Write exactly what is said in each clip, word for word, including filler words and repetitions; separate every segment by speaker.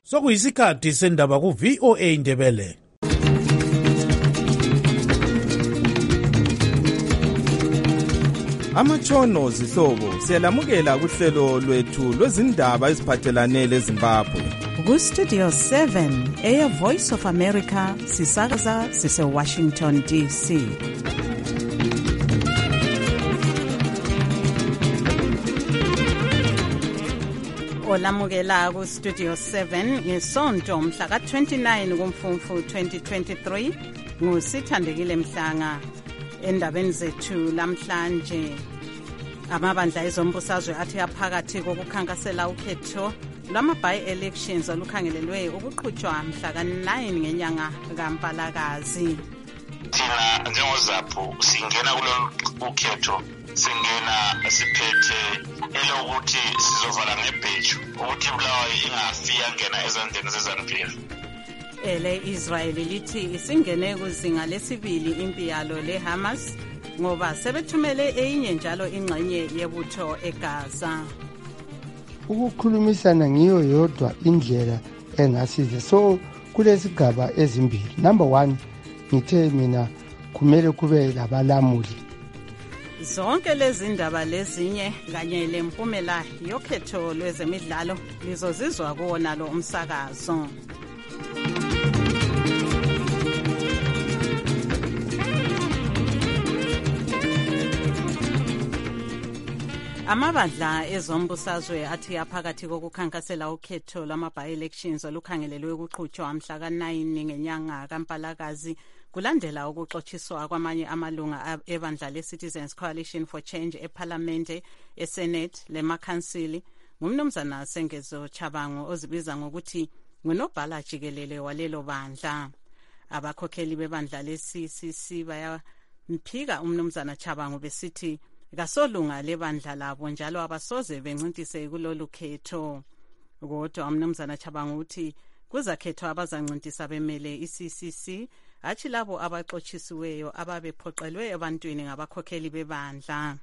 Speaker 1: Sokuyisikhathi sendaba ku V O A Indebele.
Speaker 2: Amatshono zihlobo siyalamukela kuhlelo lwethu lwezindaba eziphathelane leZimbabwe.
Speaker 3: Ku Studio seven eya Voice of America sisakaza sise Washington D C. Olamukela ku Studio seven ngesonto mhla ka twenty-nine kuMfumfu twenty twenty-three ngusithandekile Mhlanga. Endabeni zethu lamhlanje amabandla ezombusazwe athi aphakathi kokukhankasela ukhetho lwama by-elections olukhangelelwe ukuqhutshwa mhla ka nine ngenyanga kaMpalakazi.
Speaker 4: Thina njengozaphu singena kulolu ukhetho singena siphethe elokuthi sizovala ngebheju ukuthi Bulawayo ingafi yangena ezandleni ze-ZANU P F.
Speaker 3: Ele Israel lithi isingene kuzinga lesibili impi yalo leHamas ngoba sebethumele enye njalo ingxenye yebutho eGaza.
Speaker 5: Ukukhulumisana ngiyo yodwa indlela engasiza. So kulesigaba ezimbili. Number one, ngithe mina kumele kube labalamuli.
Speaker 3: Zonke lezi ndaba lezinye kanye lempumela yokhetho lwezemidlalo lizozizwa kuwona lo umsakazo. Amabandla ezombusazwe athi aphakathi kokukhankasela ukhetho lwama by-elections olukhangelelwe ukuqhutshwa mhla ka nine ngenyanga kaMpalakazi kulandela ukuxotshiswa kwamanye amalunga ebandla le-Citizens Coalition for Change eParliamente, eSenate lemakhansili ngumnumzana Sengezo Chabango ozibiza ngokuthi ngunobhala jikelele walelo bandla. Abakhokheli bebandla le-C C C bayamphika umnumzana Chabango besithi kasolunga lebandla labo njalo abasoze bencintise kulolu khetho. Kodwa umnumzana Chabango uthi kuzakhethwa abazancintisa bemele i-C C C athi labo abaxotshisweyo ababephoqelwe ebantwini ngabakhokheli bebandla.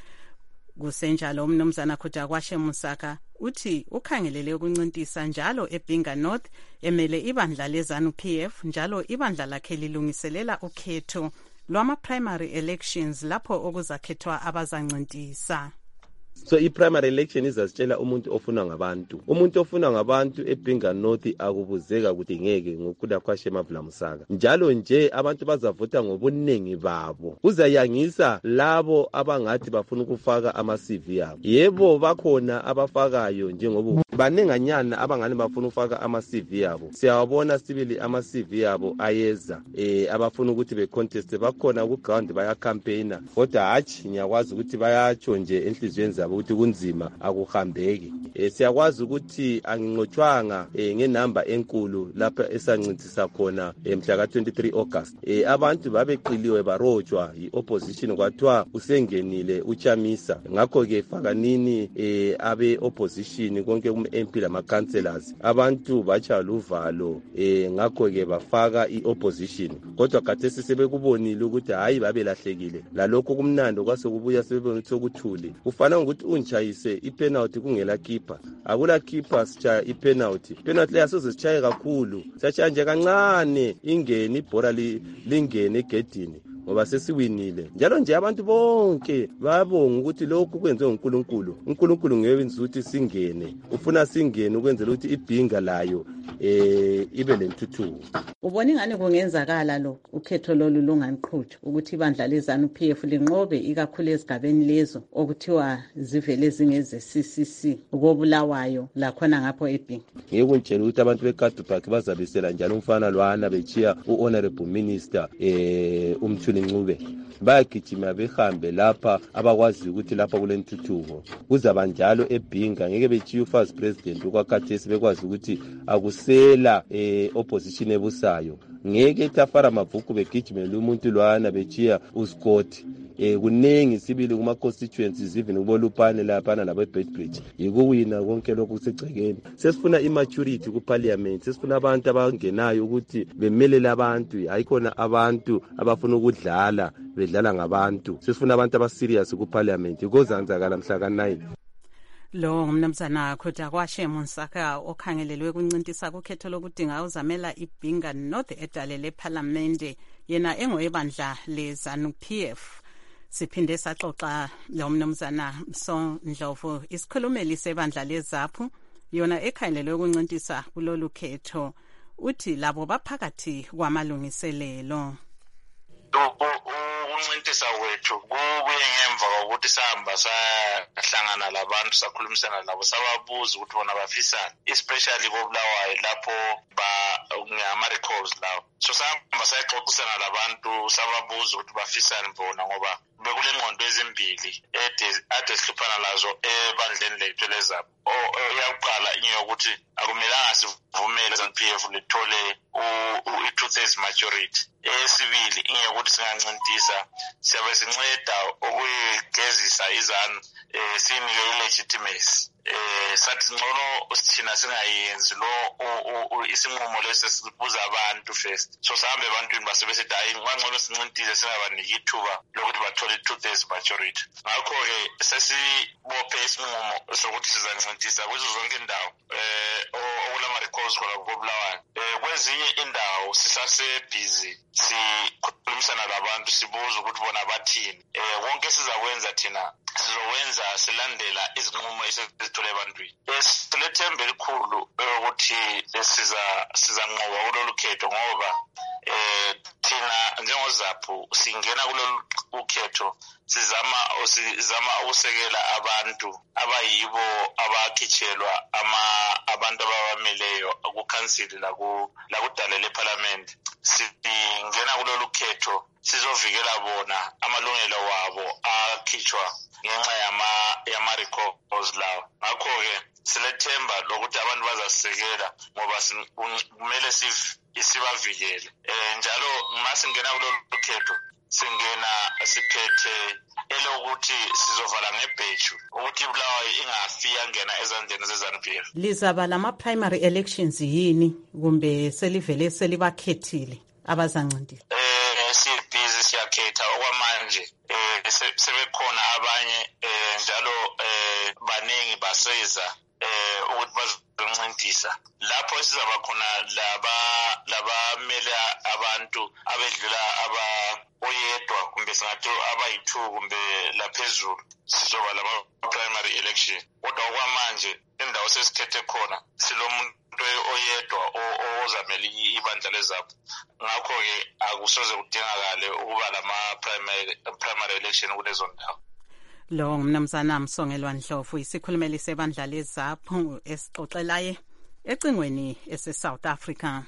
Speaker 3: Kusenjalo umnumzana Khutakwashe Musaka uthi ukhangelele ukuncintisa njalo eBinga North emele ibandla leZANU P F njalo ibandla lakhe lilungiselela ukhetho lwama primary elections lapho okuzakhethwa abazancintisa.
Speaker 6: So i-primary election izasitshela umuntu ofuna ngabantu. Umuntu ofuna ngabantu eBinga North akubuzeka ukuthi ngeke ngoKhutakwashe Musaka. Njalo nje abantu bazavota ngobuningi babo. Uzayangisa labo abangathi bafuna ukufaka ama-C V yabo. Yebo bakhona abafakayo njengoba banenganyana abangani bafuna ukufaka ama-C V yabo. Siyawabona sibili ama-C V yabo ayeza eh abafuna ukuthi becontest bakhona ku ground baya campaigner. Kodwa hathi ngiyakwazi ukuthi bayatsho nje enhlizweni zabo ukuthi kunzima akuhambeki. Eh siyakwazi ukuthi anginqotshwanga eh ngenamba enkulu lapha esancintisa khona emhla ka twenty-three August. Eh abantu babeqiliwe barojwa iopposition kwathiwa usengenile uChamisa. Ngakho ke faka nini eh abe opposition konke kuma-M P lama councillors abantu bacha luvalo eh ngakho ke bafaka iopposition. Kodwa khathesi sebekubonile ukuthi hayi babelahlekile. Lalokho kumnando kwasekubuya sebebona ukuthi okuthuli. Ufana ukuthi unchayise ipenalty kungela keeper. Akula keeper sichaya ipenalty. Penalty leyasoze sichaye kakhulu. Sichaya nje kancane ingene ibhola lingene egedini. Ngoba sesiwinile. Njalo nje abantu bonke babonga ukuthi lokhu kwenziwe uNkulunkulu. uNkulunkulu ngeyenza ukuthi singene. Ufuna singene ukwenzela ukuthi iBinga layo eh ibe lentuthuko.
Speaker 3: Ubona ingane kungenzakala lo ukhetho lolu lunganiqhutshwa ukuthi ibandla leZANU P F linqobe ikakhulu ezigabeni lezo okuthiwa zivele zingeze C C C ukobulawayo la khona ngapho eBinga.
Speaker 6: Ngikuntshela ukuthi abantu beKadu Park bazabisela njalo umfana lwana bechiya uHonorable Minister eh umthuli Ncube. Bayagijima behambe lapha abakwazi ukuthi lapha kulentuthuko. Kuzaba njalo eBinga ngeke bechiya uFirst President ukwakhathesi bekwazi ukuthi akusela eh opposition ebusayo. Ngeke Tafara Mavuku begijimela umuntu lwana bechiya uScott. Eh kunengi sibili kuma constituencies even kubolupane lapha nabo eBedbridge. Yikuwina konke lokhu kusegcekeni. Sesifuna immaturity ku parliament. Sesifuna abantu abangenayo ukuthi bemelele abantu. Hayikhona abantu abafuna ukudlala bedlala ngabantu. Sesifuna abantu aba serious ku parliament. Ikozanzakala mhla ka nine.
Speaker 3: Lo ngumnumzana Khutakwashe Monsaka okhangelelwe ukuncintisa kukhetho lokudinga uzamela iBinga North edale leParliamente yena engoyebandla leZANU-P F. Siphinde saxoxa lo mnumzana Msondlovu isikhulumeli sebandla leZAPHU yona ekhangelelwe ukuncintisa kulolu khetho uthi labo baphakathi kwamalungiselelo.
Speaker 4: Ukuncintisa wethu kubuye ngemva kokuthi sahamba sahlangana labantu sakhulumisana nabo sababuza ukuthi bona bafisana, especially koBulawayo lapho ngama-recalls lawo. So sahamba sayaxoxisana labantu sababuza ukuthi bafisane bona ngoba bekule ngqondo ezimbili ade sihluphana lazo ebandleni lethu leZAPHU. Eyakuqala inyokuthi akumelanga sivumele iZANU-P F lithole i-two-thirds majority. Esibili inyokuthi singancintisa siyabe sinceda ukuyigezisa iZANU sinike i-legitimacy. Eh sathi ngcono sithina singayenzi lo isinqumo lesi sibuza abantu first. So sahambe ebantwini basebesethi hayi ngangcono sincintise singabaniki ithuba lokuthi bathole i-two-thirds majority. Ngakho ke sesibophe isinqumo sokuthi sizancintisa kuzo zonke indawo eh okulama recalls khona koBulawayo. Eh kwezinye indawo sisase-busy sikhulumisana labantu sibuza ukuthi bona bathini. Eh konke sizakwenza thina sizowenza silandela izinqumo esizithole ebantwini. Silethemba elikhulu ukuthi siza sizanqoba kulolu khetho ngoba eh thina njengoZAPHU singena kulolu ukhetho sizama sizama ukusekela abantu abayibo abakhitshelwa ama abantu abawameleyo ku-council la ku la kudale leParliament. Singena kulolu khetho sizovikela bona amalungelo wabo akhitshwa ngenxa yama yama recalls lawo. Ngakho ke silethemba lokuthi abantu bazasekela ngoba kumele sibavikele. Eh njalo masingena kulolu khetho singena siphethe elokuthi sizovala ngebheju ukuthi iBulawayo ingafi yangena ezandleni zeZANU-P F.
Speaker 3: Lizaba lama primary elections yini kumbe selivele selibakhethile abazancintisana?
Speaker 4: Eh sibhizi siyakhetha okwamanje. Eh sebekhona abanye eh njalo eh baningi baseza eh ukuthi bazoncintisa lapho sizaba khona laba labamele abantu abedlula aba oyedwa kumbe singathi abayi-two kumbe laphezulu sizoba lama primary election. Kodwa okwamanje indawo sesikhethe khona silomuntu oyedwa ozamela ibandla leZAPHU. Ngakho ke akusoze kudingakale ukuba lama primary primary election kulezo ndawo.
Speaker 3: Lo mnumzana Msongelwa Ndlovu isikhulumeli sebandla leZAPHU esixoxelaye ecingweni ese South Africa.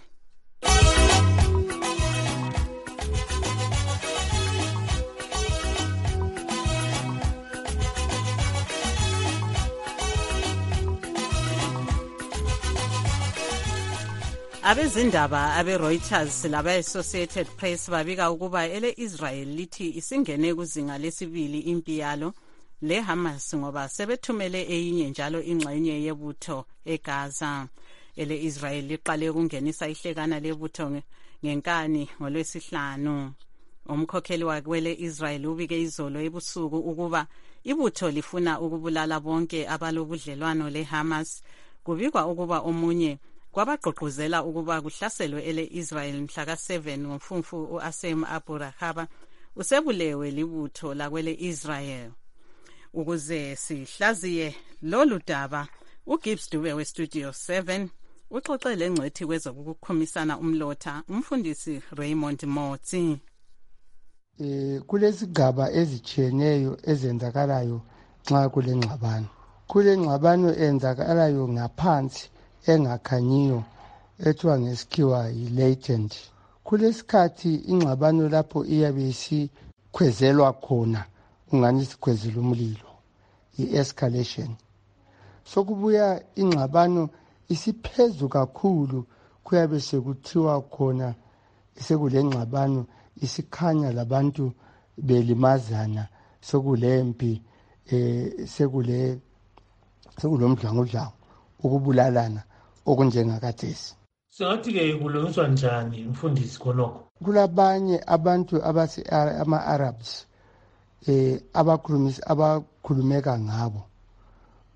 Speaker 3: Abezindaba abe-Reuters labe-Associated Press babika ukuba ele-Israel lithi isingene kuzinga lesibili impi yalo le-Hamas ngoba sebethumele eyinye njalo ingxenye yebutho eGaza. Ele-Israel liqale ukungenisa ihlekana lebutho ngenkani ngolwesihlanu. Umkhokheli wakwele-Israel ubike izolo ebusuku ukuba ibutho lifuna ukubulala bonke abalobudlelwano le-Hamas. Kubikwa ukuba omunye kwabagqugquzela ukuba kuhlaselwe ele-Israel mhla ka seven ngomfumfu u-Asem Abu Rahaba usebulewe libutho lakwele-Israel. Ukuze sihlaziye lolu daba, uGibbs Dube weStudio seven uxoxele ngcwethi kwezokukhomisana umlotha umfundisi Raymond Motsi.
Speaker 5: Eh kulesigaba ezitshiyeneyo ezenzakalayo nxa kule ngxabano. Kule ngxabano enzakalayo ngaphansi engakhanyiyo ethiwa ngesikhiwa yi-latent. Kulesikhathi ingxabano lapho iyabe isikhwezelwa khona ungani sikhwezela umlilo, i-escalation. Sokubuya ingxabano isiphezu kakhulu kuyabe sekuthiwa khona sekule ngxabano isikhanya labantu belimazana sekulempi eh sekule sekulomdlangudlangu ukubulalana okunjengakathesi.
Speaker 7: Singathi-ke kulungiswa njani mfundisi khonokho?
Speaker 5: Kulabanye abantu abasi ama-Arabs eh abakhulumisa abakhulumeka ngabo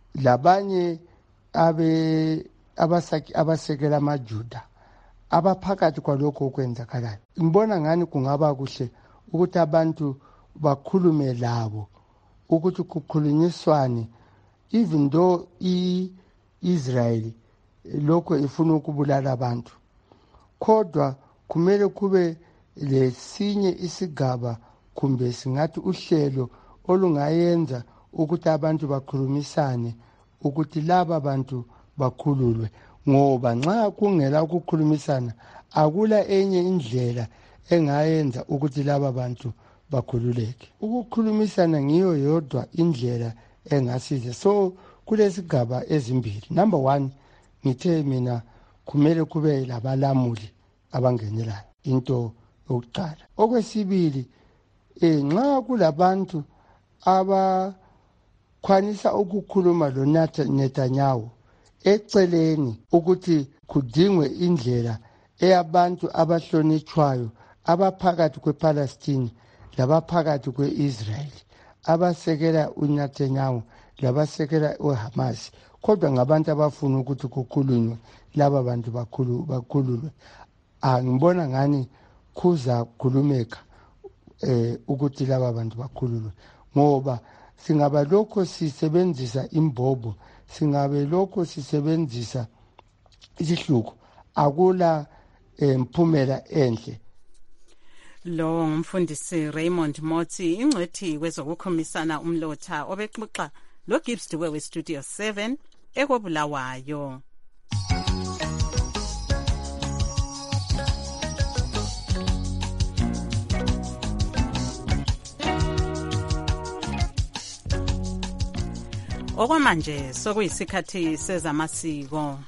Speaker 5: labanye abe abasaki abasekela amaJuda abaphakathi kwalokho okwenzakalayo. Ngibona ngani kungaba kuhle ukuthi abantu bakhulume labo ukuthi kukhulunyiswane, even though i-Israel lokho ifuna ukubulala abantu, kodwa kumele kube lesinye isigaba kumbe singathi uhlelo olungayenza ukuthi abantu bakhulumisane ukuthi laba bantu bakhululwe, ngoba nxa kungela ukukhulumisana akula enye indlela engayenza ukuthi laba bantu bakhululeke. Ukukhulumisana ngiyo yodwa indlela engasiza. So kulesigaba ezimbili. Number one, ngithe mina kumele kube labalamuli abangenelayo, into yokuqala. Okwesibili, eh nxa kulabantu abakwanisa ukukhuluma lo Netanyahu eceleni ukuthi kudingwe indlela eyabantu abahlonitshwayo abaphakathi kwePalestine labaphakathi kweIsrael, abasekela uNetanyahu labasekela uHamas, kodwa ngabantu abafuna ukuthi kukhulunywe laba bantu bakhulu bakhululwe. Angibona ngani kuza khulumeka eh ukuthi laba bantu bakhululwe, ngoba singabe lokho sisebenzisa imbobo, singabe lokho sisebenzisa isihluko, akula imphumela enhle.
Speaker 3: Lo ngumfundisi Raymond Motsi, ingcwethi kwezokukhomisana umlotha obexoxa lo Gibbs Dube we Studio seven ekobulawayo. Okwamanje sokuyisikhathi sezamasiko.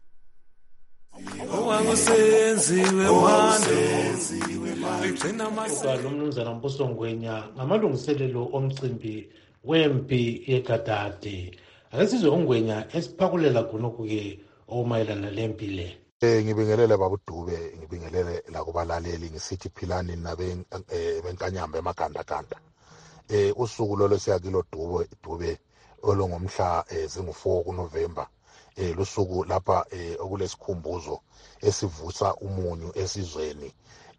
Speaker 8: Owakusenziwe wandenziwe ligcina
Speaker 7: amasiko. Umnumzana Mbuso Ngwenya ngamalungiselelo omcimbi wempi yegadade. Akasizwe uNgwenya esiphakulela khonokho-ke omayelana lempi le.
Speaker 9: Eh ngibingelele babudube, ngibingelele la kubalaleli ngisithi philani nabe benkanyamba emagandaganda. Eh usuku lolo siyakilo Dube Dube olongomhla zingu-four kuNovember. Eh lusuku lapha okulesikhumbuzo esivusa umunyu esizweni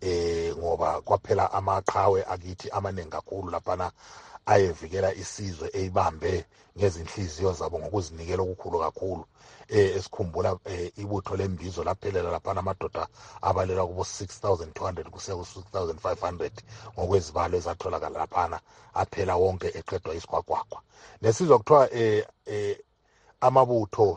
Speaker 9: eh ngoba kwaphela amaqhawe akithi amaningi kakhulu lapha ayevikela isizwe eyibambe ngezinhliziyo zabo ngokuzinikela okukhulu kakhulu. Eh esikhumbula ibutho lembizo laphelela lapha amadoda abalela kubo six thousand two hundred kusiya ku six thousand five hundred ngokwezibalo ezatholakala lapha aphela wonke eqedwa isikwagwagwa. Nesizwe kuthiwa eh eh amabutho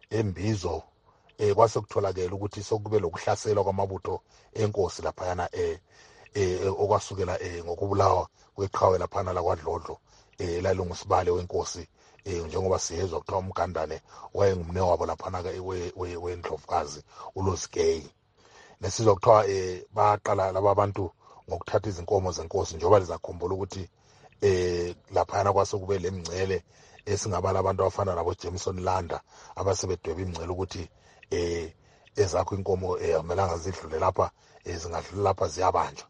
Speaker 9: embizo eh kwase kutholakala ukuthi sokube lokuhlaselwa kwamabutho enkosi lapha yana eh eh okwasukela eh ngokubulawa kweqhawe lapha la kwaDlodlo eh lalungusibale wenkosi eh njengoba siyezwa kuthiwa umgandane wayengumne wabo lapha na wendlovukazi uLosigay. Nesizwe kuthiwa eh baqala laba abantu ngokuthatha izinkomo zenkosi njengoba lizakhumbula ukuthi eh lapha yana kwase kube lemngcele esingabala abantu abafana nabo Jameson Landa abasebedweba imngcele ukuthi eh ezakho inkomo eyamelanga zidlule lapha ezingadlula lapha ziyabanjwa.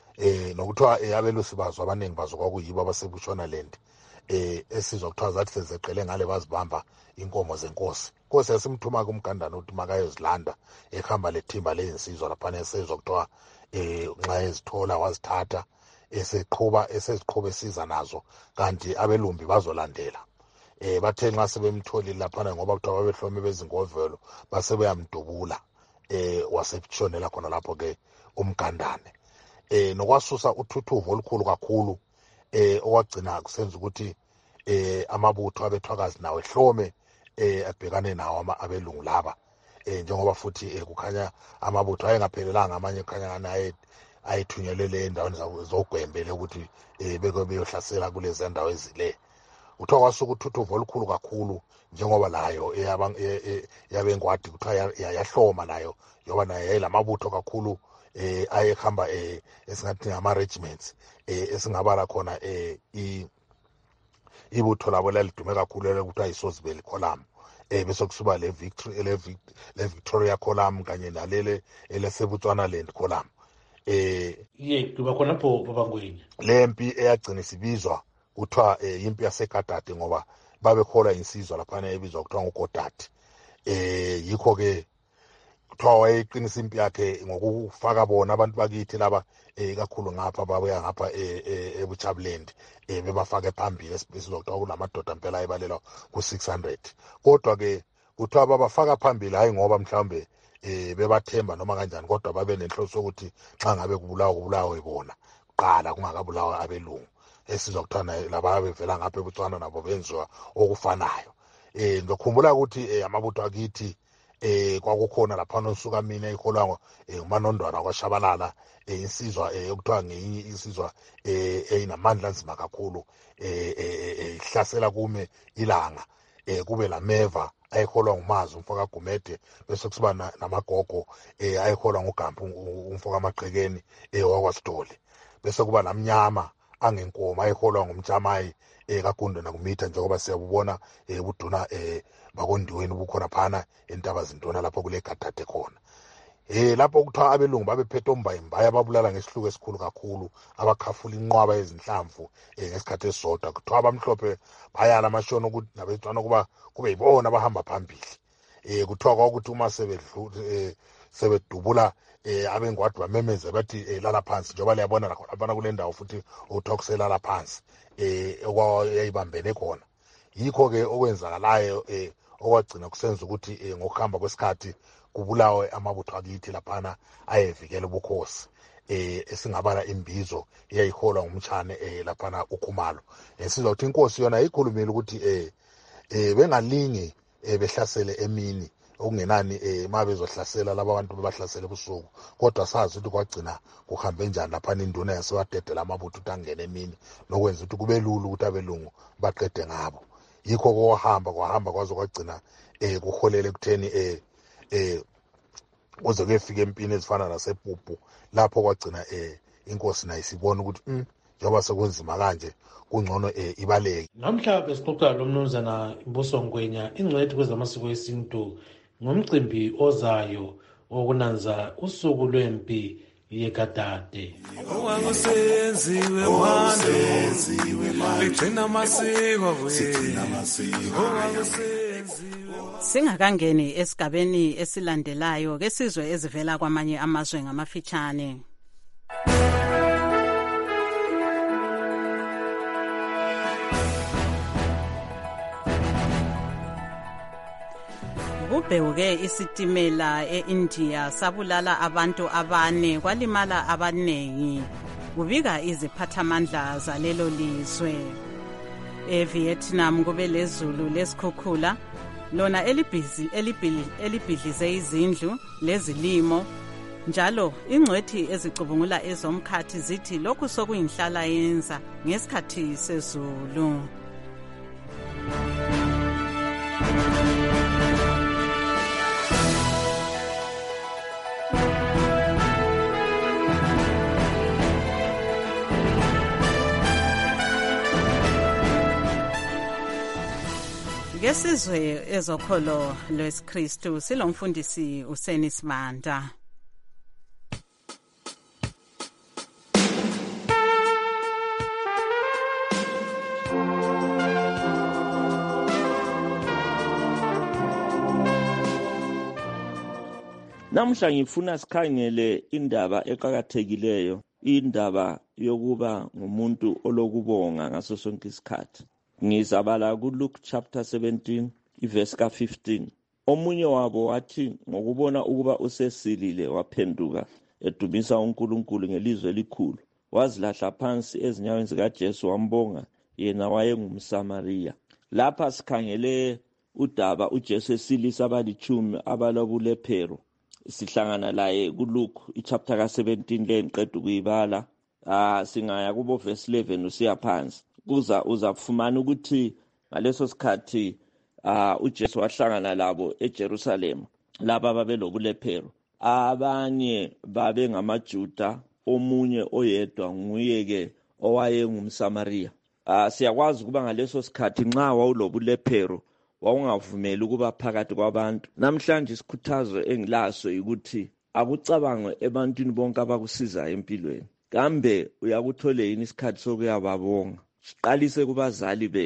Speaker 9: Eh nokuthiwa abelusi bazo abaningi bazo kwakuyibo abasebushona land eh esizwa kuthiwa zathi sezeqele ngale bazibamba inkomo zenkosi. Inkosi yasimthuma kumgandana ukuthi makayozilanda ehamba lethimba lezinsizwa lapha nesizwa kuthiwa eh nxa ezithola wazithatha eseqhuba eseziqhube siza nazo kanti abelumbi bazolandela. Eh bathe nxa sebemtholile lapha ngoba kuthiwa babehlome bezingovelo base beyamdubula eh wasebutshonela khona lapho ke umgandane. Eh nokwasusa uthuthuvo olukhulu kakhulu eh okwagcina kusenza ukuthi eh amabutho abethwakazi nawe hlome eh abhekane nawo abelungu laba eh njengoba futhi kukhanya amabutho ayengaphelelanga amanye kukhanya naye ayithunyelele endaweni zogwembele ukuthi eh beke beyohlasela kulezi ndawo ezile. Kuthiwa kwasuka uthuthuvo olukhulu kakhulu njengoba layo yabengwadi kuthiwa yahloma nayo yoba nayo yayilamabutho kakhulu eh ayehamba eh esingathi ngama regiments eh esingabala khona eh ibutho labo lalidume kakhulu lekuthiwa iSosbel Column eh bese kusuba le Victory le Victoria Column kanye nalele elesebutswana land Column. Eh
Speaker 7: ye kuba khona pho babangweni
Speaker 9: lempi eyagcina sibizwa kuthiwa impi yasegadade ngoba babekholwa insizwa laphana ebizwa kuthiwa nguGodati. Eh yikho ke kuthiwa wayeqinisa impi yakhe ngokufaka bona abantu bakithi laba eh kakhulu ngapha babuya ngapha eBuchabeland eh bebafake phambili esibizwa kuthiwa kunamadoda impela ayibalela ku six hundred. Kodwa ke kuthiwa babafaka phambili hayi ngoba mhlawumbe eh bebathemba noma kanjani, kodwa babe nenhloso ukuthi xa ngabe kubulawa kubulawa ibona qala kungakabulawa abelungu esizwa kuthiwa laba bevela ngapha eBotswana nabo benziwa okufanayo. Eh ngikhumbula ukuthi amabutho akithi eh kwakukhona lapha nosuka mina iholwa uManondwana kwaShabalala insizwa ekuthiwa ngenye insizwa eyinamandla nzima kakhulu eh ihlasela kume ilanga eh kube lameva ayiholwa nguMazi umfoka Gumede, bese kusiba namagogo eh ayiholwa nguGampu umfoka Maqhekeni eh wakwaSidoli, bese kuba namnyama angenkoma ayiholwa ngumjamayi eh kaGunde nakumitha njengoba siyabubona eh buduna eh bakondiweni bukhona phana entaba zintona lapho kule Gadade khona. Eh lapho kuthiwa abelungu babephethe ombayimbaya babulala ngesihluku esikhulu kakhulu, abakhafula inqwaba ezinhlamvu eh ngesikhathi esodwa. Kuthiwa abamhlophe bayala amashono ukuthi nabetwana kuba kube yibona bahamba phambili. Eh kuthiwa kwakuthi uma sebedlu eh sebedubula eh abengwadi bamemeze bathi eh lala phansi njengoba liyabona la khona kule ndawo futhi uthiwa kuselala phansi eh okwayibambene khona. Yikho ke okwenzakalayo eh okwagcina kusenza ukuthi eh ngokuhamba kwesikhathi kubulawe amabutho akithi laphana ayevikela ubukhosi eh esingabala imbizo eyayiholwa ngumtshane eh laphana uKhumalo. Esizothi inkosi yona ikhulumile ukuthi eh eh bengalingi eh behlasele emini okungenani eh mabezohlasela laba bantu bebahlasele ebusuku, kodwa sazi ukuthi kwagcina kuhambe njani laphana induna yasewadedela amabutho utangena emini nokwenza ukuthi kube lula ukuthi abelungu baqede ngabo. Yikho kohamba kwahamba kwazo kwagcina eh kuholele kutheni eh eh kuze kuyefika empini ezifana nasePupu lapho kwagcina eh inkosi nayo sibona ukuthi mm njengoba sekunzima kanje kungcono eh ibaleke.
Speaker 7: Namhla besixoxa lo mnumzana Mbuso Ngwenya, ingcwethi kwezamasiko esintu, ngomcimbi ozayo wokunanza usuku lwempi yeGadade.
Speaker 8: Okwakusenziwe manje ligcina amasiko sigcina amasiko.
Speaker 3: Singakangeni esigabeni esilandelayo ke sizwe ezivela kwamanye amazwe ngamafitshane. Kubheuke isitimela eIndia sabulala abantu abane, kwalimala abanengi, kubika iziphathamandla zalelo lizwe. EVietnam kube lezulu lesikhukhula lona elibhizi elibhidlize izindlu lezilimo, njalo ingcwethi ezicubungula ezomkhathi zithi lokhu sokuyinhlala yenza ngesikhathi sezulu. Ngesizwe ezokholo lwesikristu silomfundisi uSeni Simanda.
Speaker 10: Namhla ngifuna sikhangele indaba eqhakathekileyo, indaba yokuba ngumuntu olokubonga ngaso sonke isikhathi. Ngizabala kuLuke chapter seventeen iverse ka fifteen. Omunye wabo wathi ngokubona ukuba usesilile waphenduka edumisa uNkulunkulu ngelizwi elikhulu, wazilahla phansi ezinyaweni zikaJesu wambonga, yena wayengumSamariya. Lapha sikhangele udaba uJesu esilisa abalitshumi abalobulephero. Sihlangana laye kuLuke ichapter ka seventeen le ngiqeda ukuyibala. Ah singaya kubo verse eleven usiya phansi. Kuza uzafumana ukuthi ngaleso sikhathi uh, uJesu wahlangana labo eJerusalem, laba babelobulephero. Abanye babe ngamaJuda, omunye oyedwa nguyeke owayengumSamariya. Uh, siyakwazi ukuba ngaleso sikhathi nxa wawulobulephero wawungavumeli ukuba phakathi kwabantu. Namhlanje isikhuthazo engilaso ukuthi akucabangwe ebantwini bonke abakusiza empilweni. Kambe uyakuthole yini isikhathi sokuyababonga? Siqalise kubazali bethu,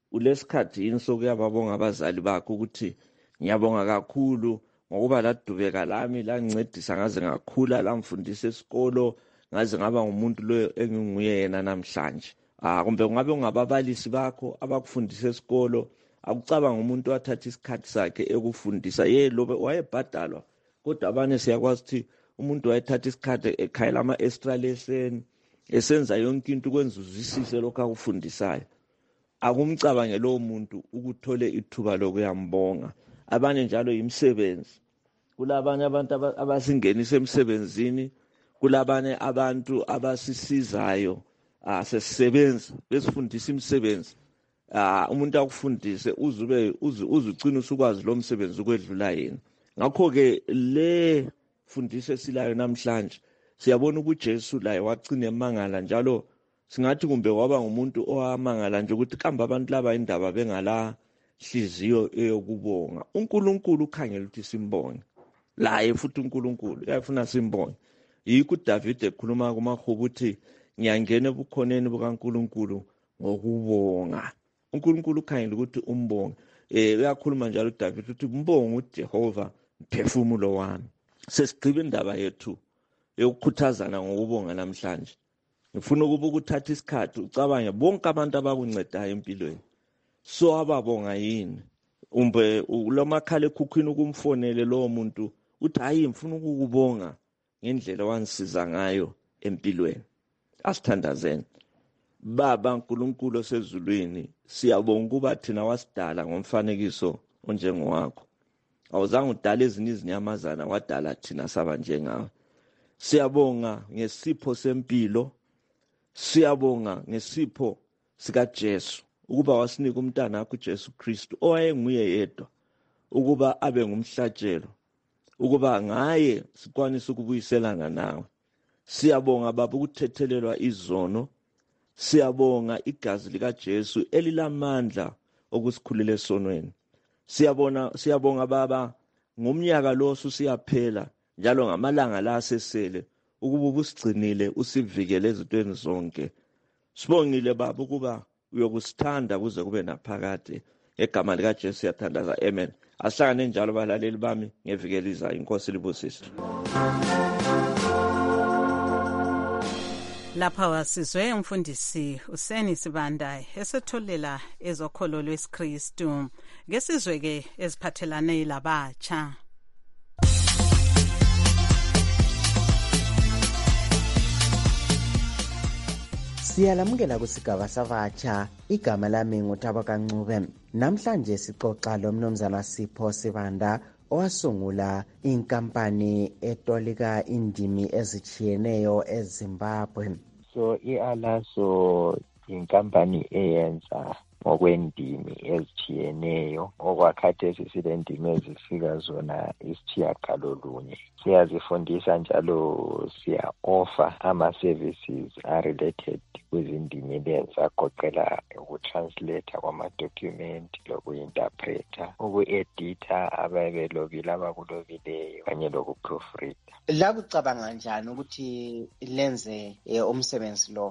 Speaker 10: ulesikhathi yini sokuyababonga abazali bakho ukuthi ngiyabonga kakhulu ngokuba ladubeka lami lancedisa ngaze ngakhula lamfundisa esikolo ngaze ngaba ngumuntu lo enginguye yena namhlanje. Ah kumbe ungabe ungababalisi bakho abakufundisa esikolo, akucabanga umuntu wathatha isikhathi sakhe ekufundisa ye lo wayebhadalwa, kodwa abane siyakwazi ukuthi umuntu wayethatha isikhathi ekhayela ama extra lesson esenza yonke into ukwenza uzwisise lokho akufundisayo. Akumcabange lo muntu ukuthole ithuba lokuyambonga. Abanye njalo imisebenzi, kulabanye abantu abasingenisa emsebenzini, kulabanye abantu abasisizayo asesisebenza besifundisa imisebenzi. Ah umuntu akufundise uzube uzucina usukwazi lo msebenzi ukwedlula yena. Ngakho ke le fundise silayo namhlanje siyabona ukuthi uJesu laye wagcina emangala, njalo singathi kumbe waba ngumuntu owamangala nje ukuthi kambe abantu laba indaba bengala hliziyo eyokubonga. uNkulunkulu ukhangela ukuthi simbonge laye, futhi uNkulunkulu uyafuna simbonge. Yikho uDavid ekhuluma kumaHubo ukuthi ngiyangena ebukhoneni bukaNkulunkulu ngokubonga. uNkulunkulu ukhangela ukuthi umbonge. Eh uyakhuluma njalo uDavid ukuthi mbonge uJehova mphefumulo wami. Sesigqiba indaba yethu yokukhuthazana ngokubonga namhlanje. Ngifuna ukuba ukuthatha isikhathi ucabange bonke abantu abakuncedayo empilweni. So ababonga yini? Umbe ulomakhala ekhukhwini ukumfonele lo muntu uthi hayi ngifuna ukukubonga ngendlela wanisiza ngayo empilweni. Asithandazeni. Baba uNkulunkulu osezulwini, siyabonga ukuba thina wasidala ngomfanekiso onjengowakho. Awuzange udala ezinye izinyamazana, wadala thina saba njengawe. Siyabonga ngesipho sempilo, siyabonga ngesipho sika Jesu ukuba wasinika umntana wakhe uJesu Kristu owayenguye yedwa ukuba abe ngumhlatshelo, ukuba ngaye sikwanisa ukubuyiselana nawe. Siyabonga baba ukuthethelelwa izono, siyabonga igazi lika Jesu elilamandla okusikhulula esonweni. Siyabona siyabonga baba ngomnyaka lo siyaphela njalo ngamalanga la sesele ukuba ubusigcinile usivikele ezintweni zonke. Sibongile baba ukuba uyokusithanda kuze kube naphakade. Egama lika Jesu siyathandaza, amen. Asihlangane njalo balaleli bami ngevikeliza. Inkosi libusise.
Speaker 3: Lapha wasizwe umfundisi uSeni Sibanda esetholela ezokholo lweSikristu. Ngesizwe ke eziphathelane labatsha.
Speaker 11: Siyalamukela kusigaba sabatsha. Igama lami nguThabo Kancube. Namhlanje sixoxa lo mnumzana Sipho Sibanda owasungula inkampani etolika indimi ezitshiyeneyo eZimbabwe.
Speaker 12: So i-Alaso inkampani eyenza ngokwendimi ezitshiyeneyo, okwakhathesi silendimi ezifika zona isitshiyagalolunye. Siyazifundisa njalo siya-offer ama-services are-related kwizindimi lezi, agoqela ukutranslate kwamadocument, loku-interpreta, uku-editha ababelobile abakulobileyo kanye loku-proofread.
Speaker 11: La kucabanga njani ukuthi lenze umsebenzi lo?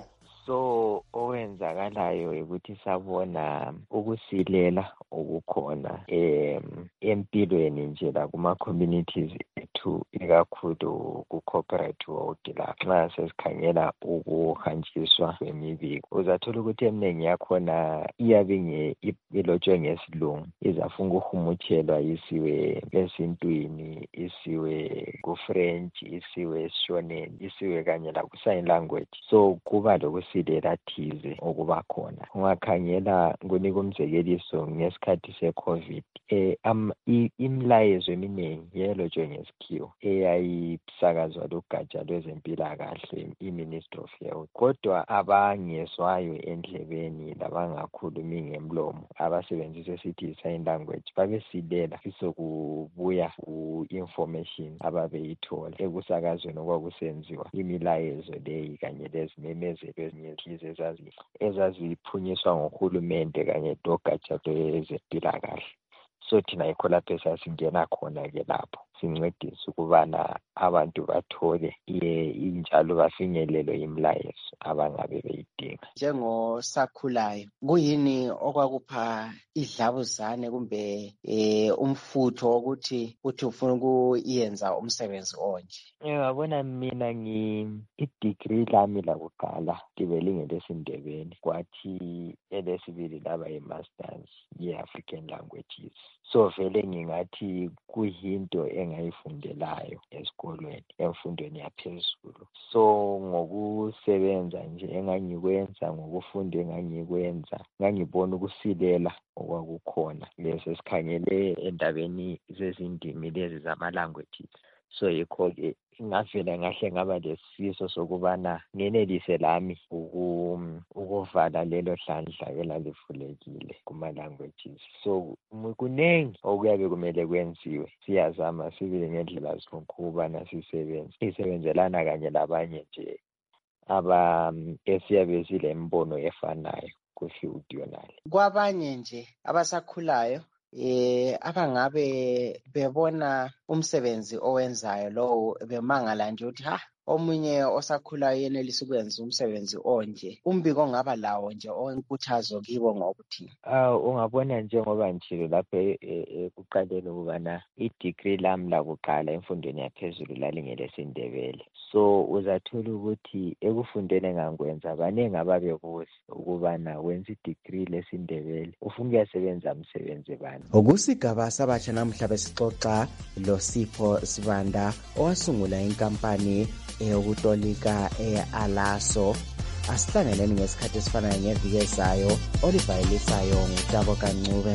Speaker 12: So owenzakalayo ukuthi sabona ukusilela okukhona em empilweni nje la kuma communities ethu, ikakhulu ku corporate world la nxa sesikhangela ukuhanjiswa kwemibiko, uzathola ukuthi eminingi yakhona iyabe ilotshwe ngesilungu, izafuna ukuhumutshelwa isiwe esintwini, isiwe ku French, isiwe esishoneni, isiwe kanye la ku sign language. So kuba lokusi thize okuba khona. Ungakhangela kunika umzekeliso ngesikhathi se-COVID, eh am imlayezo eminingi yelotshwe ngesikhiwo eyayisakazwa lugatsha lwezempilakahle, i-Ministry of Health, kodwa abangezwayo endlebeni labangakhulumi ngemlomo abasebenzisa esithi sign language babesilela sisokubuya ku-information ababeyithola ekusakazweni okwakusenziwa imilayezo leyi kanye lezimemezelo ezinye ezazi ezaziphunyiswa ngohulumende kanye logatsha lwezempilakahle. So thina yikho lapho esasingena khona ke lapho sincedise ukubana abantu bathole injalo bafinyelele imlayezo abangabe beyidinga.
Speaker 11: Njengosakhulayo kuyini okwakupha idlabuzane kumbe eh umfutho wokuthi uthi ufuna ukuyenza umsebenzi onje?
Speaker 12: Yabona mina ngi i-degree lami lakuqala libelingeleSindebele, kwathi elesibili laba yi-masters ye-African languages. So vele ngingathi kuyinto engayifundelayo esikolweni emfundweni yaphezulu. So ngokusebenza nje engangikwenza, ngokufunda engangikwenza, ngangibona ukusilela okwakukhona lesi sikhangele endabeni zezindimi lezi zama-languages. So yikho ke ngavela ngahle ngaba lesifiso sokubana ngenelise lami ukuvala lelo hlandla elalivulekile kuma-languages. So kunengi okuyabe kumele kwenziwe, siyazama sibile ngendlela zonke ukubana sisebenze sisebenzelana kanye labanye nje aba esiyabe sile mbono efanayo ku-field yonale.
Speaker 11: Kwabanye nje abasakhulayo eh abangabe bebona umsebenzi owenzayo lowo bemangala nje uthi ha omunye osakhulayo yenelisa ukwenza umsebenzi onje, umbiko ongaba lawo nje onkuthazo kibo ngokuthi
Speaker 12: ah ungabona njengoba njalo lapho ekuqaleni ukubana i-degree lami lakuqala emfundweni yaphezulu lalingeleSindebele. So uzathola ukuthi ekufundeni ngangikwenza baningi ababebuza ukubana wenza i-degree leSindebele ufuna ukuyasebenza umsebenzi bani.
Speaker 13: Okusigaba sabatsha namhla besixoxa loSipho Sibanda owasungula inkampani eyokutolika e-Alaso. Asihlanganeni ngesikhathi esifanayo ngeviki ezayo. Oliver Elisayo ngutabo Kancube.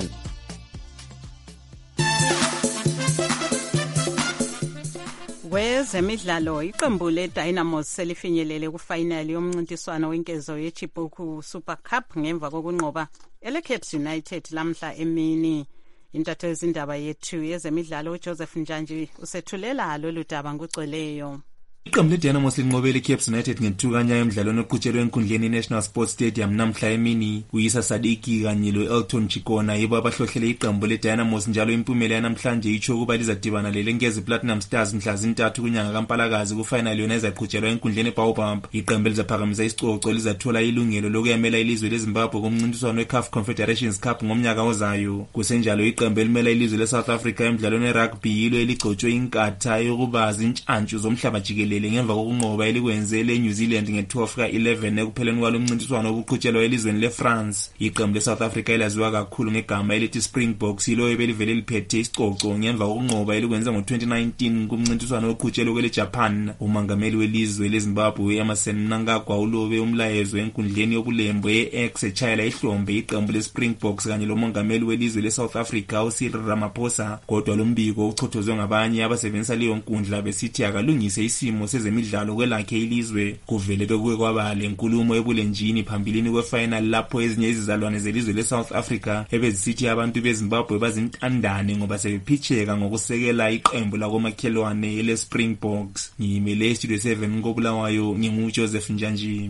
Speaker 3: Kwezemidlalo iqembu leDynamos selifinyelele kufinali yomncintiswano wenkezo yeChibuku Super Cup ngemva kokunqoba eleCaps United lamhla emini. Intatho yezindaba yethu yezemidlalo uJoseph Njanji usethulela lolu daba ngugcweleyo.
Speaker 14: Iqembu leDynamos linqobele iCaps United ngethukanya emidlalweni oqhutshelwe enkundleni iNational Sports Stadium namhla emini. Uyisa Sadiki kanye lo-Elton Chikona yibo abahlohlele iqembu leDynamos, njalo impumela yanamhlanje itsho ukuba lizadibana leLenkezi Platinum Stars mhla zintathu kunyanga kaMpalakazi kufinal yona ezaqhutshelwa enkundleni eBaobab. Iqembu lizaphakamisa isicoco lizathola ilungelo lokuyamela ilizwe leZimbabwe kumncintiswano weCAF Confederations Cup ngomnyaka ozayo. Kusenjalo iqembu elimela ilizwe leSouth Africa emidlalweni werugby yilo eligcotshwe inkatha yokuba zintshantshu zomhlaba jikelele ngemva kokunqoba elikwenzele eNew Zealand nge-twelve ka eleven ekupheleni kwalo mncintiswano obuqhutshelwa elizweni leFrance. Iqembu leSouth Africa elaziwa kakhulu ngegama elithi Springboks yilo ebelivele liphethe isicoco ngemva kokunqoba elikwenze ngo-twenty nineteen kumncintiswano oqhutshelwe kweleJapan. Umongameli welizwe leZimbabwe Emmerson Mnangagwa ulobe umlayezo enkundleni yobulembo ye-X echayela ihlombe iqembu leSpringboks kanye lomongameli welizwe leSouth Africa uCyril Ramaphosa. Kodwa lo mbiko uchothozwe ngabanye abasebenzisa leyo nkundla besithi akalungise isimo sezemidlalo kwelakhe ilizwe. Kuvele bekuke kwaba lenkulumo ebulenjini phambilini kwefinal lapho ezinye izizalwane zelizwe leSouth Africa ebezisithi abantu beZimbabwe bazintandane ngoba sebephitsheka ngokusekela iqembu lakomakhelwane eleSpringboks. Ngiyimele Studio seven koBulawayo, nginguJoseph Njanji.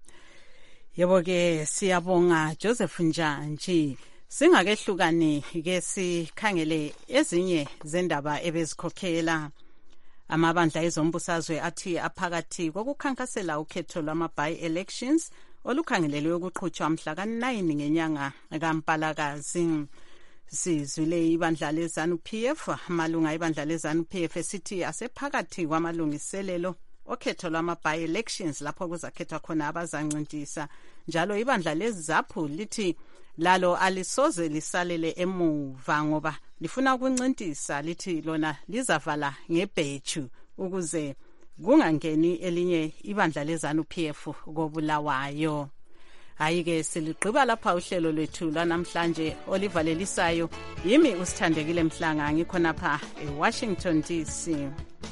Speaker 3: Yebo ke siyabonga Joseph Njanji. Singakehlukani ke sikhangele ezinye zendaba ebezikhokhela. Amabandla ezombusazwe athi aphakathi kokukhankasela ukhetho lwama-by-elections olukhangelelwe ukuqhutshwa mhla ka-nine ngenyanga kaMpalakazi. Sizwile ibandla leZANU-P F, amalunga ibandla leZANU-P F esithi asephakathi kwamalungiselelo okhetho lwama-by-elections lapho kuzakhethwa khona abazancintisana. Njalo ibandla leZAPU lithi lalo alisoze lisalele emuva ngoba lifuna ukuncintisa, lithi lona lizavala ngebheju ukuze kungangeni elinye ibandla leZANU-P F koBulawayo. Ayike siligqiba lapha uhlelo lwethu lanamhlanje. Oliver Elisayo yimi usithandekile Mhlanga, ngikhona pha eWashington D C.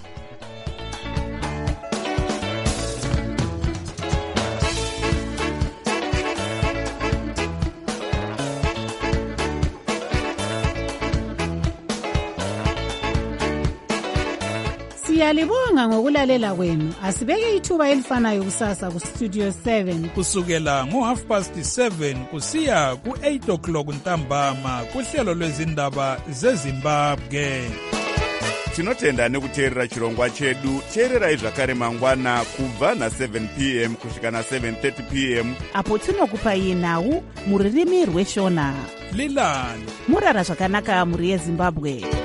Speaker 15: Siyalibonga ngokulalela kwenu. Asibeke ithuba elifanayo kusasa ku Studio seven
Speaker 1: kusukela ngo half past seven kusiya ku eight o'clock ntambama kuhlelo lwezindaba zeZimbabwe.
Speaker 16: tinotenda nekuteerera chirongwa chedu. teererai zvakare mangwana kubva na-seven p m kusvika na-seven thirty p m
Speaker 17: apo tinokupai nhau mururimi rweshona.
Speaker 1: lilani
Speaker 17: murara zvakanaka muri yezimbabwe.